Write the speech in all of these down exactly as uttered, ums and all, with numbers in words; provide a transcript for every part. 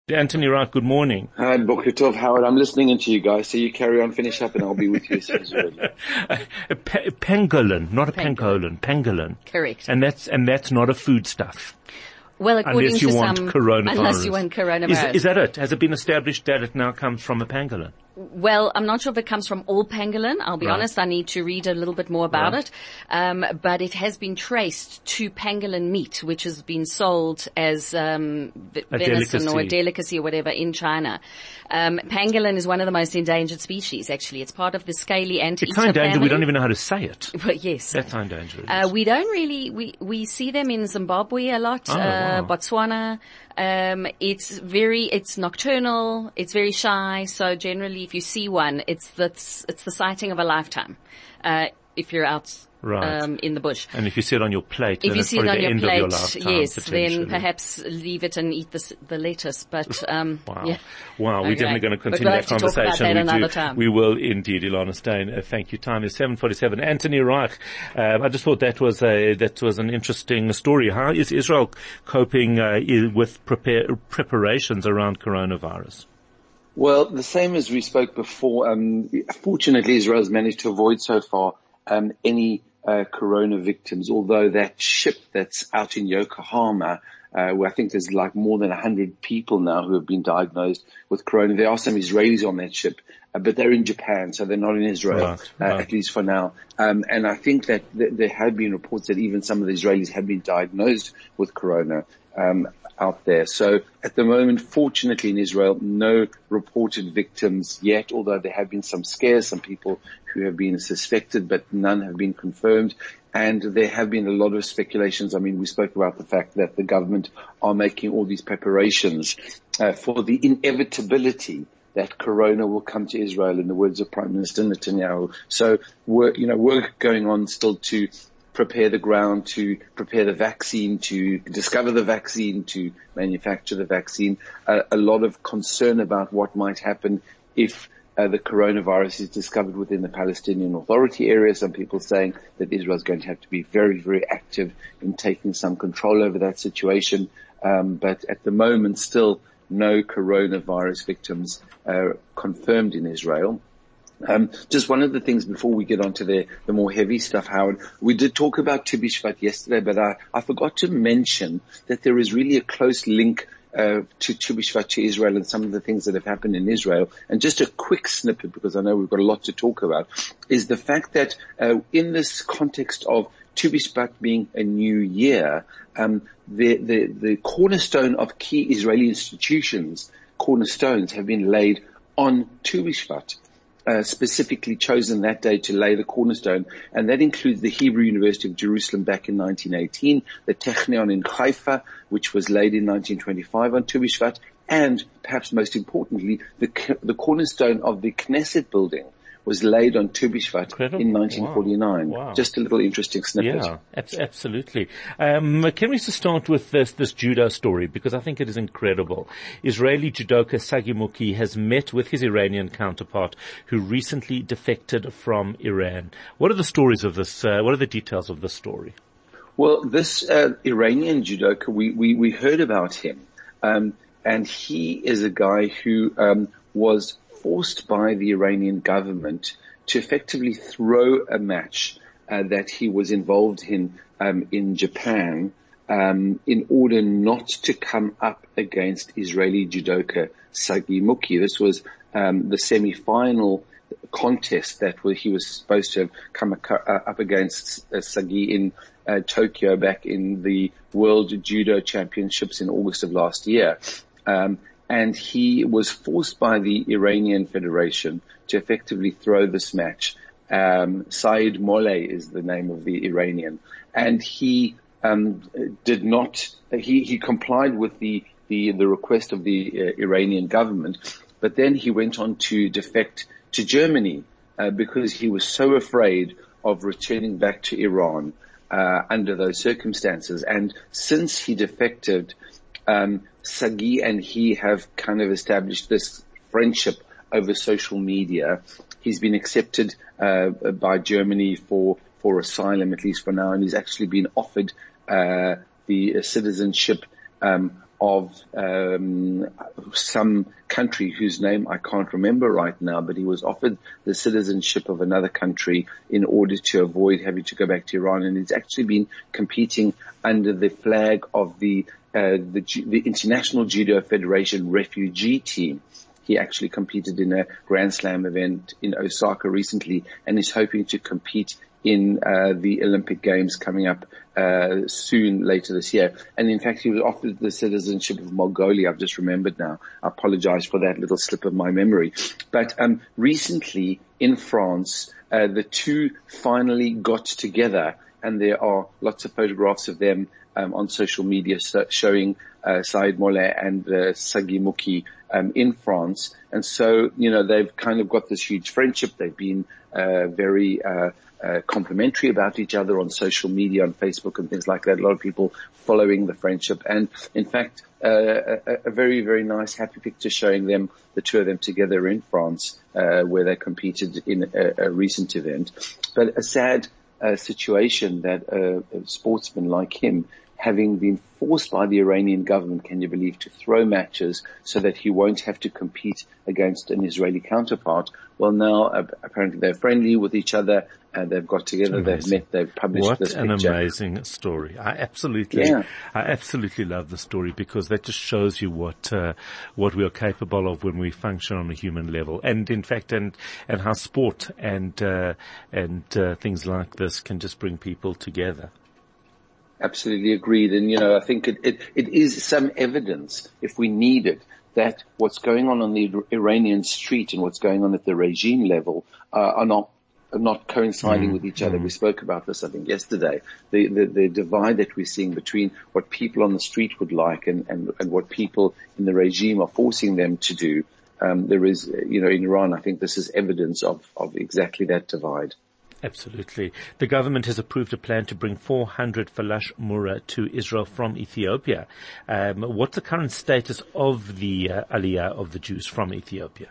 Anthony Wright, good morning. Hi, Boker Tov, Howard. I'm listening into you guys, so you carry on, finish up, and I'll be with you as soon as you're ready. a pe- pangolin, not a pangolin, pangolin. Correct. And that's, and that's not a foodstuff. Well, according unless you to want some, coronavirus. unless you want coronavirus. Is, is that it? Has it been established that it now comes from a pangolin? Well, I'm not sure if it comes from all pangolin. I'll be right. honest. I need to read a little bit more about right. it. Um, but it has been traced to pangolin meat, which has been sold as um, a venison delicacy. or a delicacy or whatever in China. Um, pangolin is one of the most endangered species. Actually, it's part of the scaly anteater It's so endangered family. we don't even know how to say it. Well, yes, that's how endangered. Uh, we don't really. We we see them in Zimbabwe a lot, oh, uh, wow. Botswana. Um, it's very, it's nocturnal, it's very shy, so generally if you see one, it's the, it's the sighting of a lifetime, uh, if you're out, right. um, in the bush. And if you see it on your plate, if then you it's see it on the your end plate, of your lifetime, yes, then perhaps leave it and eat the, the lettuce, but, um, wow. yeah. Wow, we're okay. definitely going to continue we'll that have to conversation. Talk about that we, another do, time. we will indeed, Ilana Stein. Uh, thank you. Time is seven forty-seven. Anthony Reich, uh, I just thought that was a, that was an interesting story. How is Israel coping uh, with prepare, preparations around coronavirus? Well, the same as we spoke before. Um, fortunately, Israel has managed to avoid so far um, any uh, corona victims, although that ship that's out in Yokohama, Uh, where I think there's like more than one hundred people now who have been diagnosed with corona. There are some Israelis on that ship, uh, but they're in Japan, so they're not in Israel, right, uh, right. at least for now. Um, and I think that th- there have been reports that even some of the Israelis have been diagnosed with corona um, out there. So at the moment, fortunately in Israel, no reported victims yet, although there have been some scares, some people who have been suspected, but none have been confirmed. And there have been a lot of speculations. I mean, we spoke about the fact that the government are making all these preparations uh, for the inevitability that corona will come to Israel, in the words of Prime Minister Netanyahu. So, work, you know, work going on still to prepare the ground, to prepare the vaccine, to discover the vaccine, to manufacture the vaccine. Uh, a lot of concern about what might happen if Uh, the coronavirus is discovered within the Palestinian Authority area. Some people saying that Israel is going to have to be very, very active in taking some control over that situation. Um, but at the moment, still no coronavirus victims uh, confirmed in Israel. Um, just one of the things before we get on to the, the more heavy stuff, Howard, we did talk about Tu B'Shvat yesterday, but I, I forgot to mention that there is really a close link Uh, to Tu B'Shvat, to Israel, and some of the things that have happened in Israel. And just a quick snippet, because I know we've got a lot to talk about, is the fact that uh, in this context of Tu B'Shvat being a new year, um, the, the, the cornerstone of key Israeli institutions, cornerstones, have been laid on Tu B'Shvat. Uh, specifically chosen that day to lay the cornerstone, and that includes the Hebrew University of Jerusalem back in nineteen eighteen, the Technion in Haifa, which was laid in nineteen twenty-five on Tu B'Shvat, and perhaps most importantly, the the cornerstone of the Knesset building was laid on Tu B'Shvat in nineteen forty-nine. Wow. Wow. Just a little interesting snippet. Yeah, ab- absolutely. Um, can we just start with this, this judo story, because I think it is incredible. Israeli judoka Sagi Muki has met with his Iranian counterpart, who recently defected from Iran. What are the stories of this? Uh, what are the details of this story? Well, this uh, Iranian judoka, we, we, we heard about him, um, and he is a guy who um, was forced by the Iranian government to effectively throw a match uh, that he was involved in um, in Japan um, in order not to come up against Israeli judoka Sagi Muki. This was um, the semi-final contest that he was supposed to have come up against uh, Sagi in uh, Tokyo back in the World Judo Championships in August of last year. Um, And he was forced by the Iranian Federation to effectively throw this match. Um, Saeed Moleh is the name of the Iranian. And he um, did not, he, he complied with the, the, the request of the uh, Iranian government, but then he went on to defect to Germany uh, because he was so afraid of returning back to Iran uh, under those circumstances. And since he defected, Um, Sagi and he have kind of established this friendship over social media. He's been accepted uh, by Germany for, for asylum, at least for now, and he's actually been offered uh, the uh, citizenship um, of um, some country whose name I can't remember right now, but he was offered the citizenship of another country in order to avoid having to go back to Iran, and he's actually been competing under the flag of the uh, the, the International Judo Federation refugee team. He actually competed in a Grand Slam event in Osaka recently, and is hoping to compete in uh, the Olympic Games coming up uh, soon later this year. And in fact, he was offered the citizenship of Mongolia. I've just remembered now. I apologize for that little slip of my memory. But um, recently in France, uh, the two finally got together, and there are lots of photographs of them um, on social media so- showing uh, Saïd Mollah and uh, Sagui Mouki um, in France. And so, you know, they've kind of got this huge friendship. They've been uh, very uh, uh, complimentary about each other on social media, on Facebook and things like that. A lot of people following the friendship. And in fact, uh, a, a very, very nice, happy picture showing them, the two of them together in France, uh, where they competed in a, a recent event. But a sad uh, situation that uh, a sportsman like him, having been forced by the Iranian government, can you believe, to throw matches so that he won't have to compete against an Israeli counterpart. Well, now uh, apparently they're friendly with each other, and they've got together, they've met, they've published what this picture. What an amazing story. I absolutely, yeah. I absolutely love the story, because that just shows you what, uh, what we are capable of when we function on a human level. And in fact, and, and how sport and, uh, and, uh, things like this can just bring people together. Absolutely agreed. And, you know, I think it, it, it is some evidence, if we need it, that what's going on on the Iranian street and what's going on at the regime level uh, are not are not coinciding mm, with each other. Mm. We spoke about this, I think, yesterday. The, the, the divide that we're seeing between what people on the street would like and, and, and what people in the regime are forcing them to do. Um, there is, you know, in Iran, I think this is evidence of, of exactly that divide. Absolutely. The government has approved a plan to bring four hundred Falash Mura to Israel from Ethiopia. Um, what's the current status of the uh, aliyah of the Jews from Ethiopia?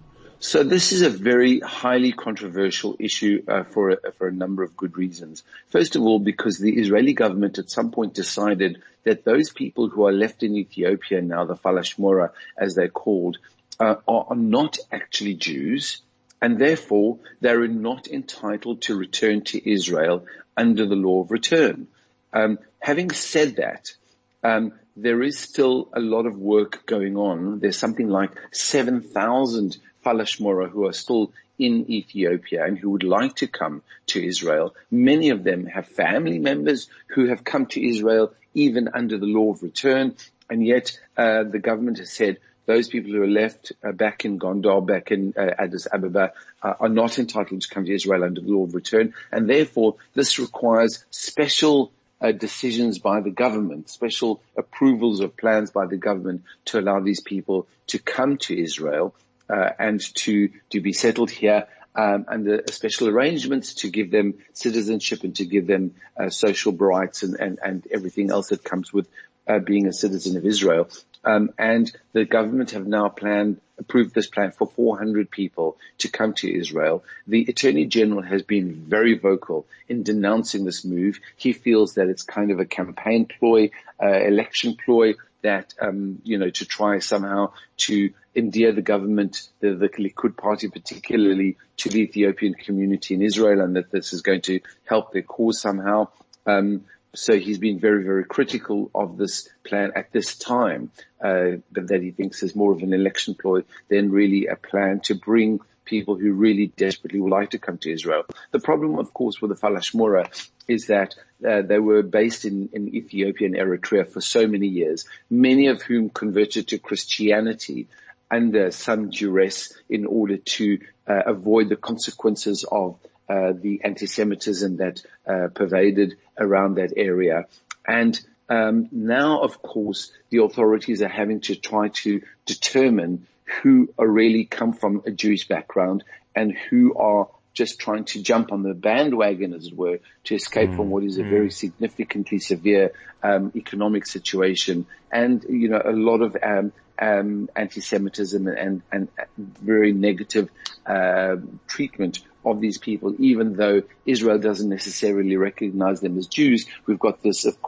So this is a very highly controversial issue uh, for a, for a number of good reasons. First of all, because the Israeli government at some point decided that those people who are left in Ethiopia now, the Falash Mura as they're called, uh, are, are not actually Jews. And therefore, they're not entitled to return to Israel under the law of return. Um, having said that, um, there is still a lot of work going on. There's something like seven thousand Falash Mura who are still in Ethiopia and who would like to come to Israel. Many of them have family members who have come to Israel even under the law of return. And yet, uh, the government has said, those people who are left uh, back in Gondar, back in uh, Addis Ababa, uh, are not entitled to come to Israel under the law of return. And therefore, this requires special uh, decisions by the government, special approvals of plans by the government to allow these people to come to Israel uh, and to, to be settled here um, under special arrangements to give them citizenship and to give them uh, social rights and, and, and everything else that comes with uh, being a citizen of Israel. Um, and the government have now planned, approved this plan for four hundred people to come to Israel. The Attorney General has been very vocal in denouncing this move. He feels that it's kind of a campaign ploy, uh, election ploy that, um, you know, to try somehow to endear the government, the, the Likud party particularly, to the Ethiopian community in Israel, and that this is going to help their cause somehow. Um, So he's been very, very critical of this plan at this time, uh, but that he thinks is more of an election ploy than really a plan to bring people who really desperately would like to come to Israel. The problem, of course, with the Falash Mura is that uh, they were based in, in Ethiopia and Eritrea for so many years, many of whom converted to Christianity under some duress in order to uh, avoid the consequences of Uh, the anti-Semitism that uh, pervaded around that area. And um, now, of course, the authorities are having to try to determine who are really come from a Jewish background and who are just trying to jump on the bandwagon, as it were, to escape mm, from what is a mm. very significantly severe um, economic situation and, you know, a lot of um, um, anti-Semitism and, and very negative uh, treatment of these people, even though Israel doesn't necessarily recognize them as Jews. We've got this, of course,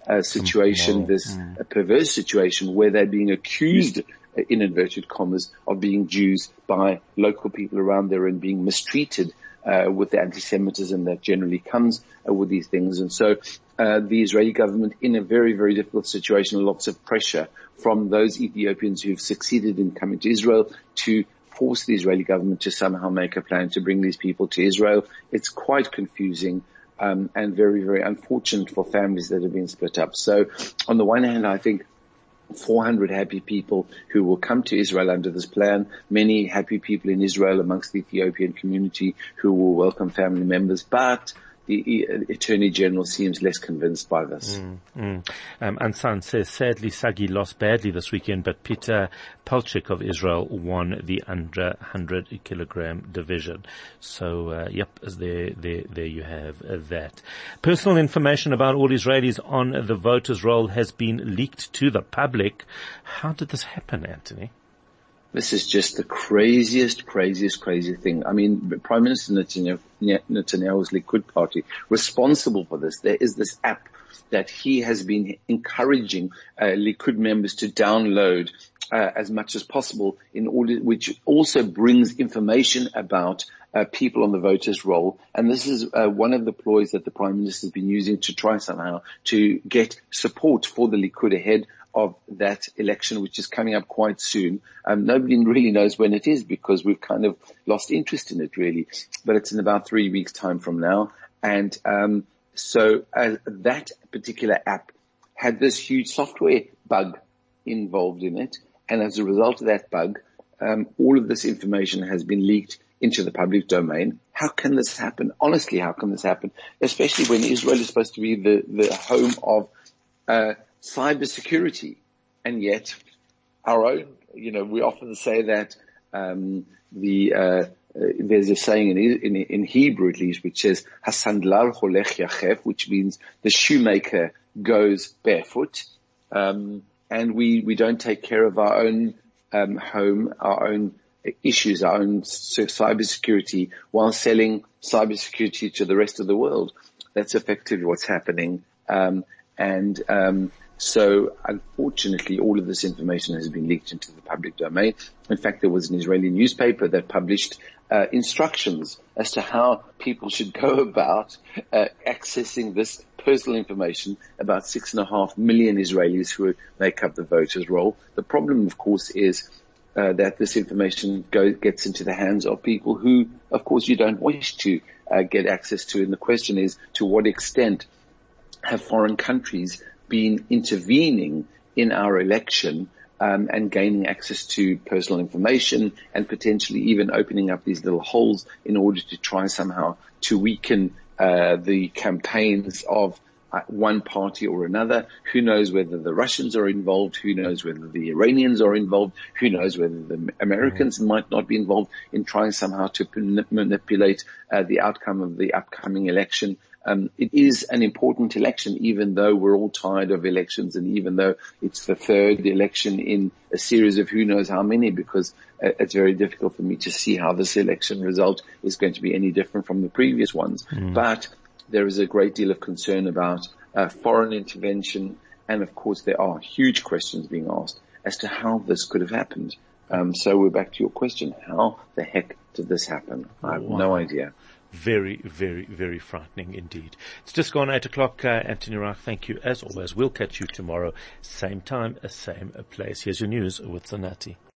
uh, situation, this mm. uh, perverse situation where they're being accused, uh, in inverted commas, of being Jews by local people around there and being mistreated uh, with the anti-Semitism that generally comes uh, with these things. And so uh, the Israeli government, in a very, very difficult situation, lots of pressure from those Ethiopians who've succeeded in coming to Israel to force the Israeli government to somehow make a plan to bring these people to Israel. It's quite confusing um, and very, very unfortunate for families that have been split up. So on the one hand, I think four hundred happy people who will come to Israel under this plan, many happy people in Israel amongst the Ethiopian community who will welcome family members, but the Attorney General seems less convinced by this. Mm, mm. Um, Ansan says, sadly, Sagi lost badly this weekend, but Peter Palchik of Israel won the under one hundred kilogram division. So, uh, yep, there, there, there you have uh, that. Personal information about all Israelis on the voters' roll has been leaked to the public. How did this happen, Anthony? This is just the craziest, craziest, crazy thing. I mean, Prime Minister Netanyahu, Netanyahu's Likud party, responsible for this. There is this app that he has been encouraging uh, Likud members to download uh, as much as possible, in order, which also brings information about uh, people on the voters' roll. And this is uh, one of the ploys that the Prime Minister has been using to try somehow to get support for the Likud ahead of that election, which is coming up quite soon. Um, nobody really knows when it is because we've kind of lost interest in it, really. But it's in about three weeks' time from now. And um, so uh, that particular app had this huge software bug involved in it. And as a result of that bug, um, all of this information has been leaked into the public domain. How can this happen? Honestly, how can this happen? Especially when Israel is supposed to be the, the home of uh cybersecurity, and yet our own, you know, we often say that um, the uh, uh, there's a saying in, in in Hebrew at least, which says "Hasandlar holech yachef," which means the shoemaker goes barefoot, um, and we we don't take care of our own um, home, our own issues, our own cybersecurity, while selling cybersecurity to the rest of the world. That's effectively what's happening, um, and um, So, unfortunately, all of this information has been leaked into the public domain. In fact, there was an Israeli newspaper that published uh, instructions as to how people should go about uh, accessing this personal information about six and a half million Israelis who make up the voters' roll. The problem, of course, is uh, that this information go, gets into the hands of people who, of course, you don't wish to uh, get access to. And the question is, to what extent have foreign countries been intervening in our election um, and gaining access to personal information and potentially even opening up these little holes in order to try somehow to weaken uh, the campaigns of uh, one party or another. Who knows whether the Russians are involved? Who knows whether the Iranians are involved? Who knows whether the Americans mm-hmm. might not be involved in trying somehow to manipulate uh, the outcome of the upcoming election? Um, it is an important election, even though we're all tired of elections, and even though it's the third election in a series of who knows how many, because uh, it's very difficult for me to see how this election result is going to be any different from the previous ones. Mm. But there is a great deal of concern about uh, foreign intervention, and of course there are huge questions being asked as to how this could have happened. Um, so we're back to your question. How the heck did this happen? I have wow. no idea. Very, very, very frightening indeed. It's just gone eight o'clock. Uh, Anthony Reich, thank you as always. We'll catch you tomorrow, same time, same place. Here's your news with Zanati.